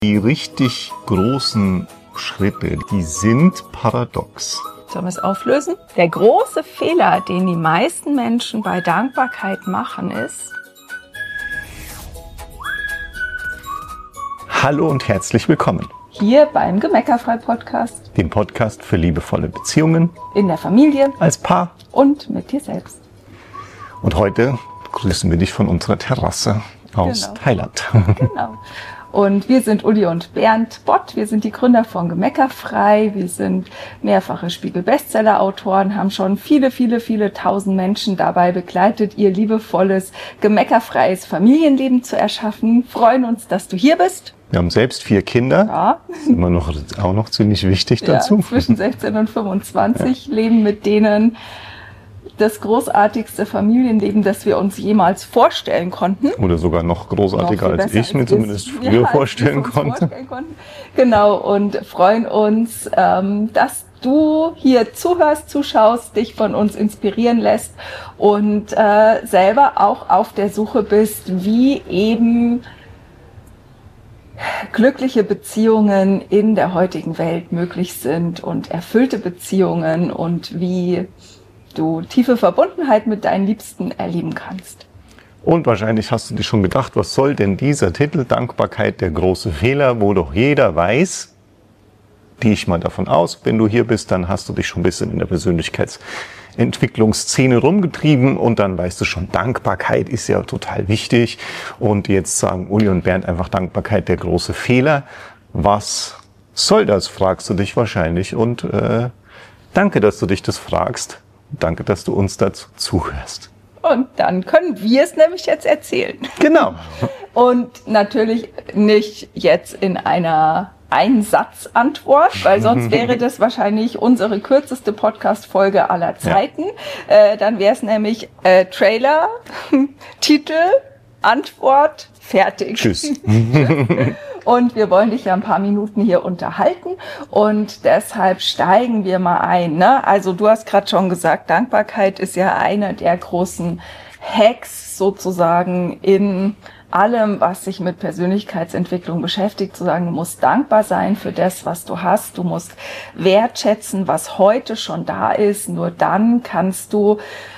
Die richtig großen Schritte, die sind paradox. Sollen wir es auflösen? Der große Fehler, den die meisten Menschen bei Dankbarkeit machen, ist... Hallo und herzlich willkommen. Hier beim Gemeckerfrei-Podcast. Dem Podcast für liebevolle Beziehungen. In der Familie. Als Paar. Und mit dir selbst. Und heute grüßen wir dich von unserer Terrasse aus Thailand. Genau. Und wir sind Uli und Bernd Bott. Wir sind die Gründer von Gemeckerfrei. Wir sind mehrfache Spiegel-Bestseller-Autoren, haben schon viele tausend Menschen dabei begleitet, ihr liebevolles, gemeckerfreies Familienleben zu erschaffen. Freuen uns, dass du hier bist. Wir haben selbst 4 Kinder. Ja. Das ist immer auch noch ziemlich wichtig dazu. Ja, zwischen 16 und 25 leben mit denen das großartigste Familienleben, das wir uns jemals vorstellen konnten. Oder sogar noch großartiger, als ich mir zumindest früher vorstellen konnte. Genau, und freuen uns, dass du hier zuhörst, zuschaust, dich von uns inspirieren lässt und selber auch auf der Suche bist, wie eben glückliche Beziehungen in der heutigen Welt möglich sind und erfüllte Beziehungen und wie du tiefe Verbundenheit mit deinen Liebsten erleben kannst. Und wahrscheinlich hast du dir schon gedacht, was soll denn dieser Titel, Dankbarkeit, der große Fehler, wo doch jeder weiß, gehe ich mal davon aus, wenn du hier bist, dann hast du dich schon ein bisschen in der Persönlichkeitsentwicklungsszene rumgetrieben und dann weißt du schon, Dankbarkeit ist ja total wichtig. Und jetzt sagen Uli und Bernd einfach Dankbarkeit, der große Fehler. Was soll das, fragst du dich wahrscheinlich. Und danke, dass du dich das fragst. Danke, dass du uns dazu zuhörst. Und dann können wir es nämlich jetzt erzählen. Genau. Und natürlich nicht jetzt in einer Einsatzantwort, weil sonst wäre das wahrscheinlich unsere kürzeste Podcast-Folge aller Zeiten. Ja. Dann wäre es nämlich Trailer, Titel, Antwort, fertig. Tschüss. Und wir wollen dich ja ein paar Minuten hier unterhalten und deshalb steigen wir mal ein. Ne? Also du hast gerade schon gesagt, Dankbarkeit ist ja einer der großen Hacks sozusagen in allem, was sich mit Persönlichkeitsentwicklung beschäftigt, zu sagen, du musst dankbar sein für das, was du hast. Du musst wertschätzen, was heute schon da ist. Nur dann kannst du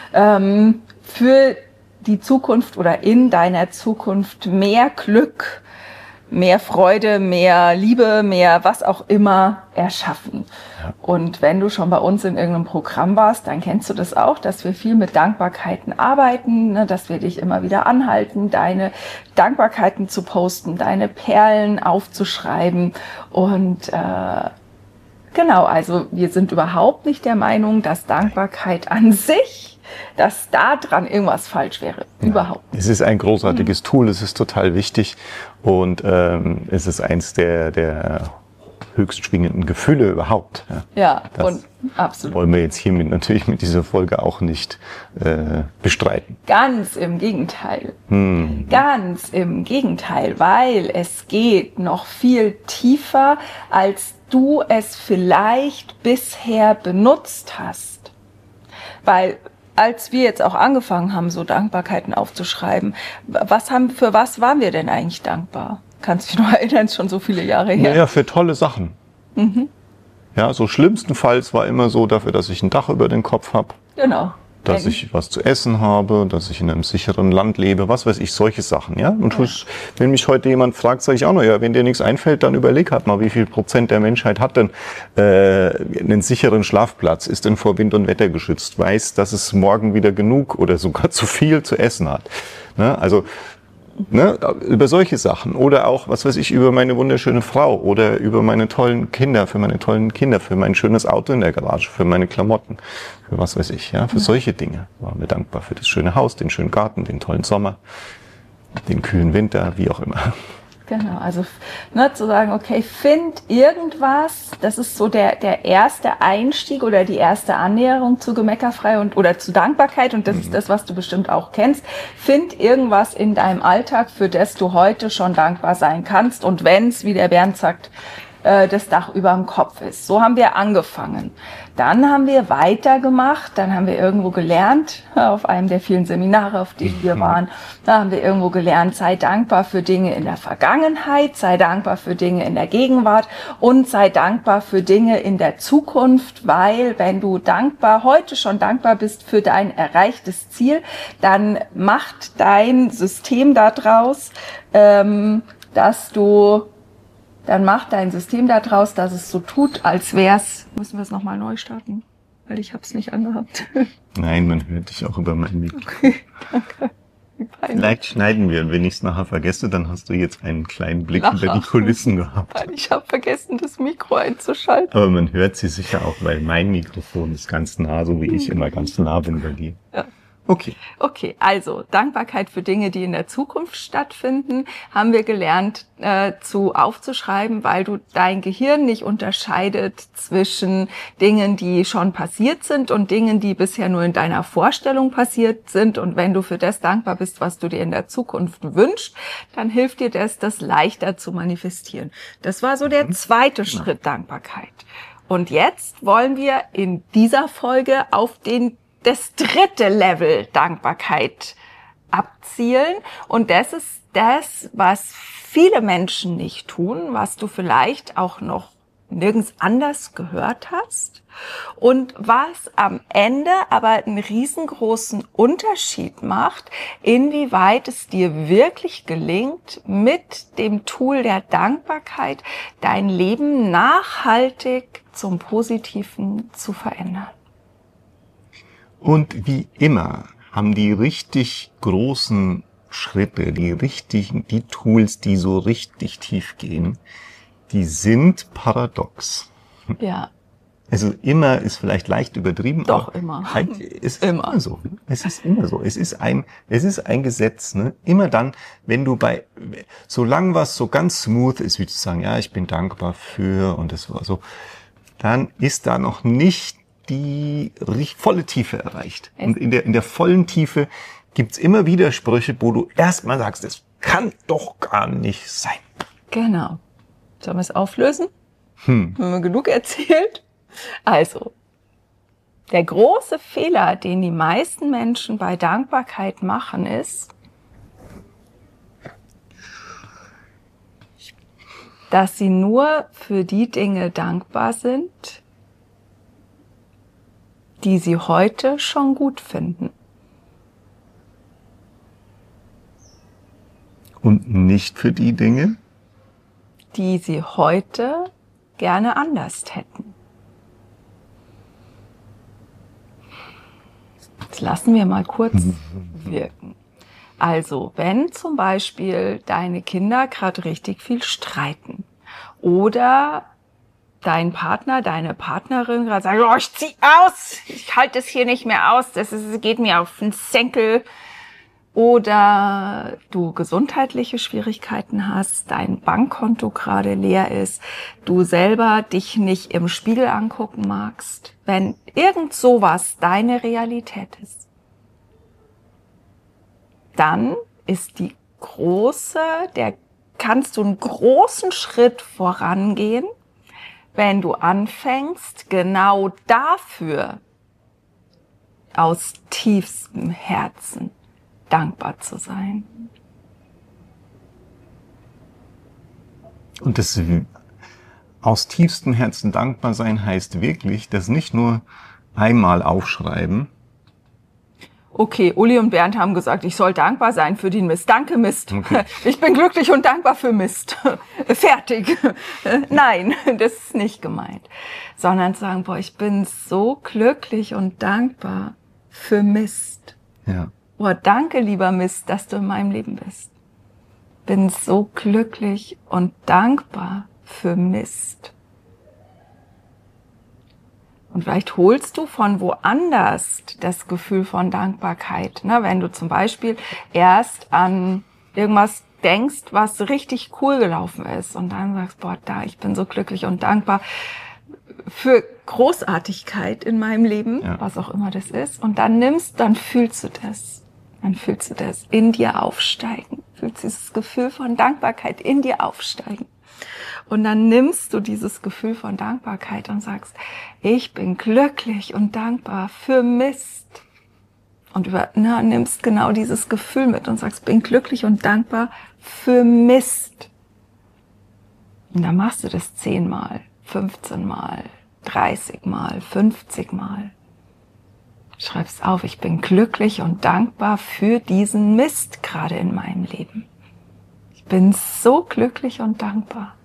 für die Zukunft oder in deiner Zukunft mehr Glück, mehr Freude, mehr Liebe, mehr was auch immer erschaffen. Ja. Und wenn du schon bei uns in irgendeinem Programm warst, dann kennst du das auch, dass wir viel mit Dankbarkeiten arbeiten, ne, dass wir dich immer wieder anhalten, deine Dankbarkeiten zu posten, deine Perlen aufzuschreiben. Und genau, also wir sind überhaupt nicht der Meinung, dass Dankbarkeit an sich, dass da dran irgendwas falsch wäre. Ja, überhaupt nicht. Es ist ein großartiges Tool, es ist total wichtig und es ist eins der höchst schwingenden Gefühle überhaupt. Ja, und absolut. Wollen wir jetzt hiermit natürlich mit dieser Folge auch nicht bestreiten. Ganz im Gegenteil. Ganz im Gegenteil, weil es geht noch viel tiefer, als du es vielleicht bisher benutzt hast. Weil als wir jetzt auch angefangen haben, so Dankbarkeiten aufzuschreiben, für was waren wir denn eigentlich dankbar? Kannst du dich noch erinnern, ist schon so viele Jahre her. Ja, für tolle Sachen. Ja, so schlimmstenfalls war immer so dafür, dass ich ein Dach über den Kopf habe. Genau. Dass ich was zu essen habe, dass ich in einem sicheren Land lebe, was weiß ich, solche Sachen, ja. Und wenn mich heute jemand fragt, sage ich auch noch, ja, wenn dir nichts einfällt, dann überleg halt mal, wie viel Prozent der Menschheit hat denn einen sicheren Schlafplatz, ist denn vor Wind und Wetter geschützt, weiß, dass es morgen wieder genug oder sogar zu viel zu essen hat. Ne? Also über solche Sachen oder auch, was weiß ich, über meine wunderschöne Frau oder über meine tollen Kinder, für mein schönes Auto in der Garage, für meine Klamotten, für was weiß ich, ja, für solche Dinge waren wir dankbar, für das schöne Haus, den schönen Garten, den tollen Sommer, den kühlen Winter, wie auch immer. Genau, also zu sagen, okay, find irgendwas, das ist so der erste Einstieg oder die erste Annäherung zu Gemeckerfrei oder zu Dankbarkeit und das ist das, was du bestimmt auch kennst. Find irgendwas in deinem Alltag, für das du heute schon dankbar sein kannst und wenn's, wie der Bernd sagt, das Dach über dem Kopf ist. So haben wir angefangen. Dann haben wir weitergemacht, dann haben wir irgendwo gelernt, auf einem der vielen Seminare, auf denen wir waren, da haben wir irgendwo gelernt, sei dankbar für Dinge in der Vergangenheit, sei dankbar für Dinge in der Gegenwart und sei dankbar für Dinge in der Zukunft, weil wenn du heute schon dankbar bist für dein erreichtes Ziel, dann macht dein System daraus, dass es so tut, als wär's. Müssen wir es nochmal neu starten? Weil ich habe es nicht angehabt. Nein, man hört dich auch über mein Mikro. Okay, danke. Vielleicht schneiden wir, und wenn ich es nachher vergesse, dann hast du jetzt einen kleinen Blick hinter die Kulissen gehabt. Weil ich habe vergessen, das Mikro einzuschalten. Aber man hört sie sicher auch, weil mein Mikrofon ist ganz nah, so wie ich immer ganz nah bin bei dir. Ja. Okay, also Dankbarkeit für Dinge, die in der Zukunft stattfinden, haben wir gelernt aufzuschreiben, weil du dein Gehirn nicht unterscheidet zwischen Dingen, die schon passiert sind und Dingen, die bisher nur in deiner Vorstellung passiert sind. Und wenn du für das dankbar bist, was du dir in der Zukunft wünschst, dann hilft dir das leichter zu manifestieren. Das war so der zweite Schritt, Dankbarkeit. Und jetzt wollen wir in dieser Folge auf das dritte Level Dankbarkeit abzielen. Und das ist das, was viele Menschen nicht tun, was du vielleicht auch noch nirgends anders gehört hast und was am Ende aber einen riesengroßen Unterschied macht, inwieweit es dir wirklich gelingt, mit dem Tool der Dankbarkeit dein Leben nachhaltig zum Positiven zu verändern. Und wie immer haben die richtig großen Schritte, die Tools, die so richtig tief gehen, die sind paradox. Ja. Also immer ist vielleicht leicht übertrieben. Doch, aber immer. Halt, es ist immer so. Es ist immer so. Es ist ein Gesetz, ne? Immer dann, wenn du solange was so ganz smooth ist, wie zu sagen, ja, ich bin dankbar für, und das war so, dann ist da noch nicht die volle Tiefe erreicht. Und in der vollen Tiefe gibt's immer Widersprüche, wo du erstmal sagst, das kann doch gar nicht sein. Genau. Sollen wir es auflösen? Haben wir genug erzählt? Also, der große Fehler, den die meisten Menschen bei Dankbarkeit machen, ist, dass sie nur für die Dinge dankbar sind, die sie heute schon gut finden. Und nicht für die Dinge, die sie heute gerne anders hätten. Das lassen wir mal kurz wirken. Also, wenn zum Beispiel deine Kinder gerade richtig viel streiten oder dein Partner, deine Partnerin gerade sagt, oh, ich zieh aus, ich halte es hier nicht mehr aus, geht mir auf den Senkel. Oder du gesundheitliche Schwierigkeiten hast, dein Bankkonto gerade leer ist, du selber dich nicht im Spiegel angucken magst. Wenn irgend sowas deine Realität ist, dann ist kannst du einen großen Schritt vorangehen, wenn du anfängst, genau dafür aus tiefstem Herzen dankbar zu sein. Und das aus tiefstem Herzen dankbar sein heißt wirklich, das nicht nur einmal aufschreiben. Okay, Uli und Bernd haben gesagt, ich soll dankbar sein für den Mist. Danke, Mist. Okay. Ich bin glücklich und dankbar für Mist. Fertig. Nein, das ist nicht gemeint. Sondern sagen, boah, ich bin so glücklich und dankbar für Mist. Ja. Boah, danke, lieber Mist, dass du in meinem Leben bist. Bin so glücklich und dankbar für Mist. Und vielleicht holst du von woanders das Gefühl von Dankbarkeit. Ne? Wenn du zum Beispiel erst an irgendwas denkst, was richtig cool gelaufen ist und dann sagst, boah, ich bin so glücklich und dankbar für Großartigkeit in meinem Leben, ja, was auch immer das ist. Und dann fühlst du das. Dann fühlst du das in dir aufsteigen. Fühlst dieses Gefühl von Dankbarkeit in dir aufsteigen. Und dann nimmst du dieses Gefühl von Dankbarkeit und sagst, ich bin glücklich und dankbar für Mist. Und nimmst genau dieses Gefühl mit und sagst, bin glücklich und dankbar für Mist. Und dann machst du das 10 Mal, 15 Mal, 30 Mal, 50 Mal. Schreibst auf, ich bin glücklich und dankbar für diesen Mist gerade in meinem Leben. Ich bin so glücklich und dankbar.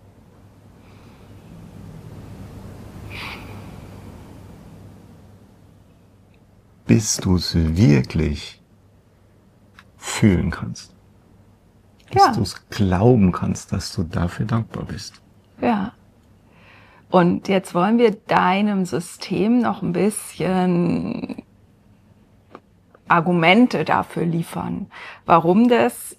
Bis du es wirklich fühlen kannst. Bis du es glauben kannst, dass du dafür dankbar bist. Ja. Und jetzt wollen wir deinem System noch ein bisschen Argumente dafür liefern, warum das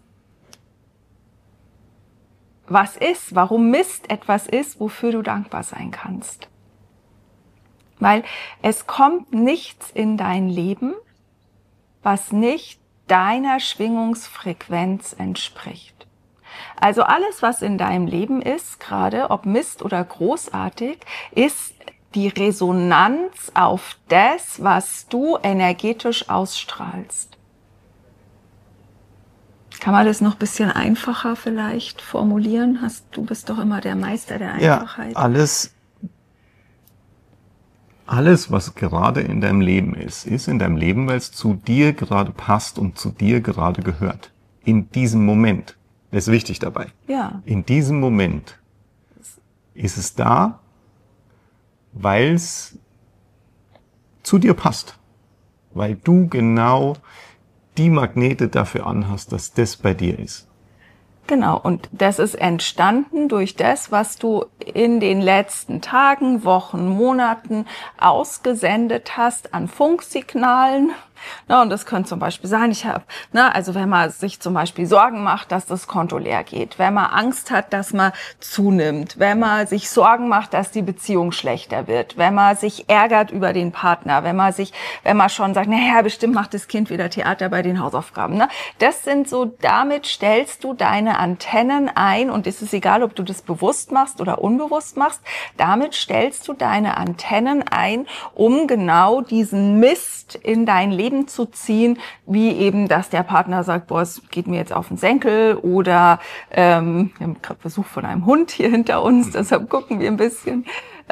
was ist, warum Mist etwas ist, wofür du dankbar sein kannst. Weil es kommt nichts in dein Leben, was nicht deiner Schwingungsfrequenz entspricht. Also alles, was in deinem Leben ist, gerade ob Mist oder großartig, ist die Resonanz auf das, was du energetisch ausstrahlst. Kann man das noch ein bisschen einfacher vielleicht formulieren? Du bist doch immer der Meister der Einfachheit. Ja, alles, was gerade in deinem Leben ist in deinem Leben, weil es zu dir gerade passt und zu dir gerade gehört. In diesem Moment. Das ist wichtig dabei. Ja. In diesem Moment ist es da, weil es zu dir passt. Weil du genau die Magnete dafür anhast, dass das bei dir ist. Genau, und das ist entstanden durch das, was du in den letzten Tagen, Wochen, Monaten ausgesendet hast an Funksignalen. Na, und das könnte zum Beispiel sein, also wenn man sich zum Beispiel Sorgen macht, dass das Konto leer geht, wenn man Angst hat, dass man zunimmt, wenn man sich Sorgen macht, dass die Beziehung schlechter wird, wenn man sich ärgert über den Partner, wenn man schon sagt, naja, bestimmt macht das Kind wieder Theater bei den Hausaufgaben. Ne? Das sind so, damit stellst du deine Antennen ein, und es ist egal, ob du das bewusst machst oder unbewusst machst, damit stellst du deine Antennen ein, um genau diesen Mist in dein Leben zu ziehen, wie eben, dass der Partner sagt, boah, es geht mir jetzt auf den Senkel, oder wir haben gerade Besuch von einem Hund hier hinter uns, deshalb gucken wir ein bisschen.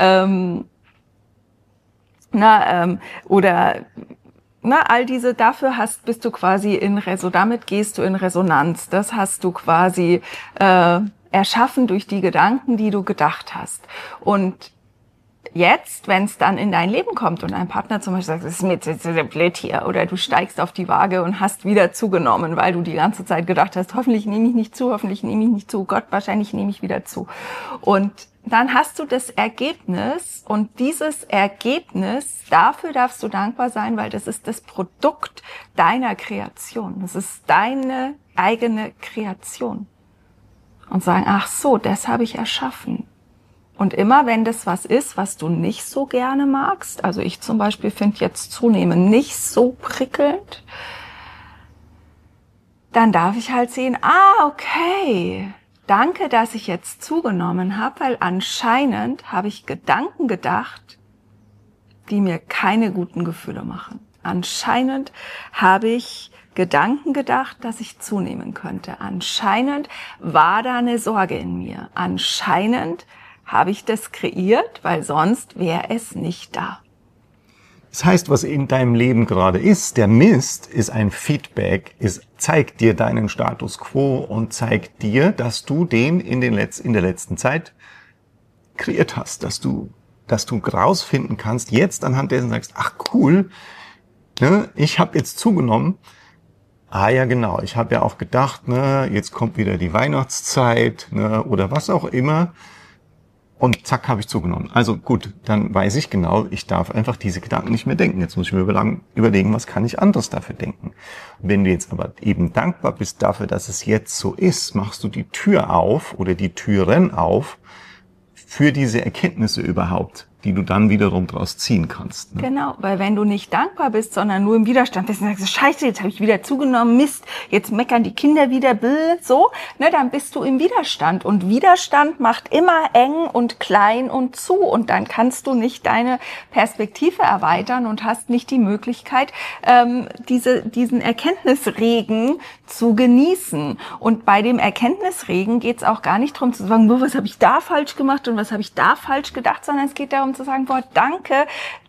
All diese, bist du quasi damit gehst du in Resonanz. Das hast du quasi erschaffen durch die Gedanken, die du gedacht hast. Und jetzt, wenn es dann in dein Leben kommt und ein Partner zum Beispiel sagt, das ist mir jetzt blöd hier, oder du steigst auf die Waage und hast wieder zugenommen, weil du die ganze Zeit gedacht hast, hoffentlich nehme ich nicht zu, Gott, wahrscheinlich nehme ich wieder zu. Und dann hast du das Ergebnis, und dieses Ergebnis, dafür darfst du dankbar sein, weil das ist das Produkt deiner Kreation. Das ist deine eigene Kreation. Und sagen, ach so, das habe ich erschaffen. Und immer wenn das was ist, was du nicht so gerne magst, also ich zum Beispiel finde jetzt Zunehmen nicht so prickelnd, dann darf ich halt sehen, okay, danke, dass ich jetzt zugenommen habe, weil anscheinend habe ich Gedanken gedacht, die mir keine guten Gefühle machen. Anscheinend habe ich Gedanken gedacht, dass ich zunehmen könnte. Anscheinend war da eine Sorge in mir. Anscheinend habe ich das kreiert, weil sonst wäre es nicht da. Das heißt, was in deinem Leben gerade ist, der Mist, ist ein Feedback, zeigt dir deinen Status quo und zeigt dir, dass du den in der letzten Zeit kreiert hast, dass du rausfinden kannst, jetzt anhand dessen sagst, ach cool, ne, ich habe jetzt zugenommen. Ah ja, genau, ich habe ja auch gedacht, ne, jetzt kommt wieder die Weihnachtszeit, ne, oder was auch immer. Und zack, habe ich zugenommen. Also gut, dann weiß ich genau, ich darf einfach diese Gedanken nicht mehr denken. Jetzt muss ich mir überlegen, was kann ich anderes dafür denken. Und wenn du jetzt aber eben dankbar bist dafür, dass es jetzt so ist, machst du die Tür auf oder die Türen auf für diese Erkenntnisse überhaupt. die du dann wiederum draus ziehen kannst. Ne? Genau, weil wenn du nicht dankbar bist, sondern nur im Widerstand bist und sagst, scheiße, jetzt habe ich wieder zugenommen, Mist, jetzt meckern die Kinder wieder, so, ne, dann bist du im Widerstand. Und Widerstand macht immer eng und klein und zu. Und dann kannst du nicht deine Perspektive erweitern und hast nicht die Möglichkeit, diesen Erkenntnisregen zu genießen. Und bei dem Erkenntnisregen geht es auch gar nicht darum zu sagen, was habe ich da falsch gemacht und was habe ich da falsch gedacht, sondern es geht darum zu sagen, boah, danke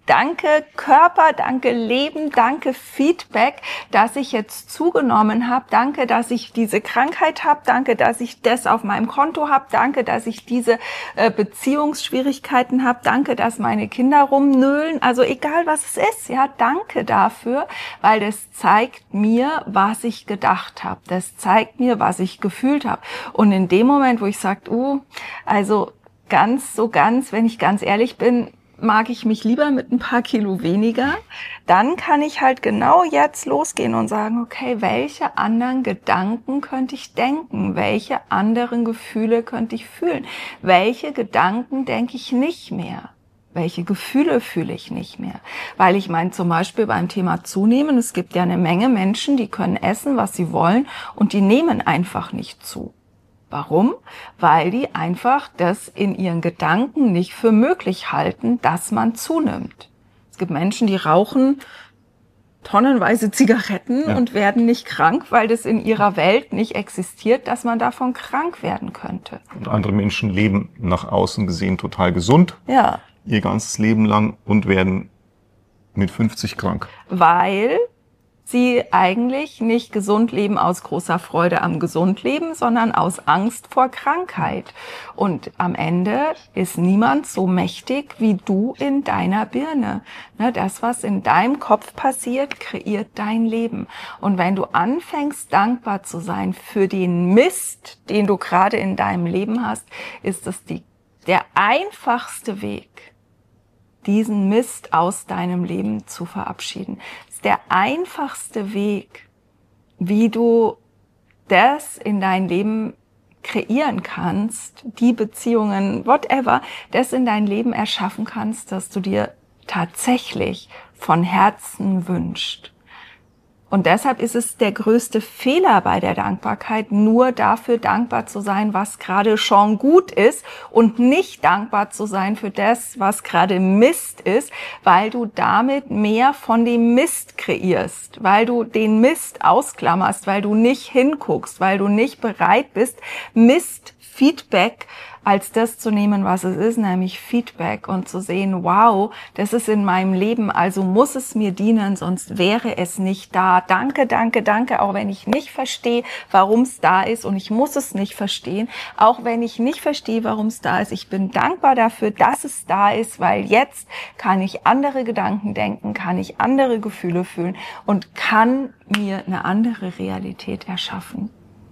Körper, danke Leben, danke Feedback, dass ich jetzt zugenommen habe, danke, dass ich diese Krankheit habe, danke, dass ich das auf meinem Konto habe, danke, dass ich diese Beziehungsschwierigkeiten habe, danke, dass meine Kinder rumnölen, also egal was es ist, ja, danke dafür, weil das zeigt mir, was ich gedacht habe, das zeigt mir, was ich gefühlt habe. Und in dem Moment, wo ich sage, also ganz, wenn ich ganz ehrlich bin, mag ich mich lieber mit ein paar Kilo weniger, dann kann ich halt genau jetzt losgehen und sagen, okay, welche anderen Gedanken könnte ich denken? Welche anderen Gefühle könnte ich fühlen? Welche Gedanken denke ich nicht mehr? Welche Gefühle fühle ich nicht mehr? Weil ich meine, zum Beispiel beim Thema Zunehmen, es gibt ja eine Menge Menschen, die können essen, was sie wollen und die nehmen einfach nicht zu. Warum? Weil die einfach das in ihren Gedanken nicht für möglich halten, dass man zunimmt. Es gibt Menschen, die rauchen tonnenweise Zigaretten und werden nicht krank, weil das in ihrer Welt nicht existiert, dass man davon krank werden könnte. Und andere Menschen leben nach außen gesehen total gesund, ihr ganzes Leben lang und werden mit 50 krank. Weil sie eigentlich nicht gesund leben aus großer Freude am Gesundleben, sondern aus Angst vor Krankheit. Und am Ende ist niemand so mächtig wie du in deiner Birne. Das, was in deinem Kopf passiert, kreiert dein Leben. Und wenn du anfängst, dankbar zu sein für den Mist, den du gerade in deinem Leben hast, ist das der einfachste Weg, diesen Mist aus deinem Leben zu verabschieden. Das ist der einfachste Weg, wie du das in dein Leben kreieren kannst, die Beziehungen, whatever, das in dein Leben erschaffen kannst, dass du dir tatsächlich von Herzen wünschst. Und deshalb ist es der größte Fehler bei der Dankbarkeit, nur dafür dankbar zu sein, was gerade schon gut ist und nicht dankbar zu sein für das, was gerade Mist ist, weil du damit mehr von dem Mist kreierst, weil du den Mist ausklammerst, weil du nicht hinguckst, weil du nicht bereit bist, Mist-Feedback als das zu nehmen, was es ist, nämlich Feedback, und zu sehen, wow, das ist in meinem Leben, also muss es mir dienen, sonst wäre es nicht da. Danke, danke, danke, auch wenn ich nicht verstehe, warum es da ist, und ich muss es nicht verstehen, auch wenn ich nicht verstehe, warum es da ist. Ich bin dankbar dafür, dass es da ist, weil jetzt kann ich andere Gedanken denken, kann ich andere Gefühle fühlen und kann mir eine andere Realität erschaffen.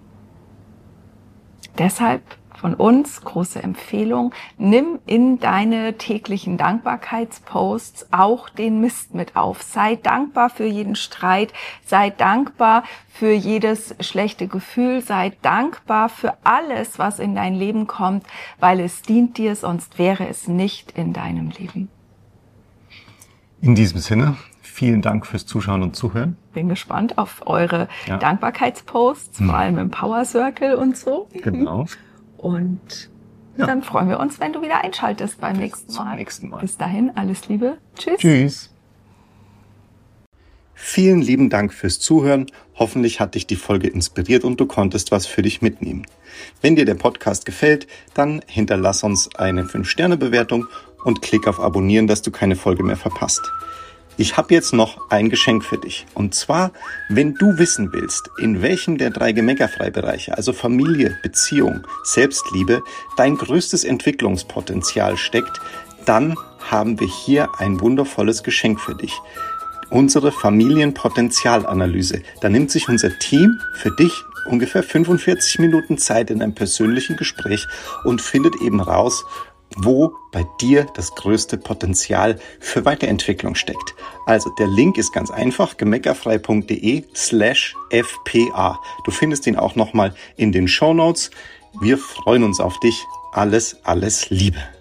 Deshalb von uns, große Empfehlung, nimm in deine täglichen Dankbarkeitsposts auch den Mist mit auf. Sei dankbar für jeden Streit, sei dankbar für jedes schlechte Gefühl, sei dankbar für alles, was in dein Leben kommt, weil es dient dir, sonst wäre es nicht in deinem Leben. In diesem Sinne, vielen Dank fürs Zuschauen und Zuhören. Bin gespannt auf eure Dankbarkeitsposts, vor allem im Power Circle und so. Genau. Und dann freuen wir uns, wenn du wieder einschaltest beim nächsten Mal. Bis dahin, alles Liebe. Tschüss. Tschüss. Vielen lieben Dank fürs Zuhören. Hoffentlich hat dich die Folge inspiriert und du konntest was für dich mitnehmen. Wenn dir der Podcast gefällt, dann hinterlass uns eine 5-Sterne-Bewertung und klick auf Abonnieren, dass du keine Folge mehr verpasst. Ich habe jetzt noch ein Geschenk für dich. Und zwar, wenn du wissen willst, in welchem der 3 Gemeckerfrei-Bereiche, also Familie, Beziehung, Selbstliebe, dein größtes Entwicklungspotenzial steckt, dann haben wir hier ein wundervolles Geschenk für dich. Unsere Familienpotenzialanalyse. Da nimmt sich unser Team für dich ungefähr 45 Minuten Zeit in einem persönlichen Gespräch und findet eben raus, wo bei dir das größte Potenzial für Weiterentwicklung steckt. Also der Link ist ganz einfach, gemeckerfrei.de/fpa. Du findest ihn auch nochmal in den Shownotes. Wir freuen uns auf dich. Alles Liebe.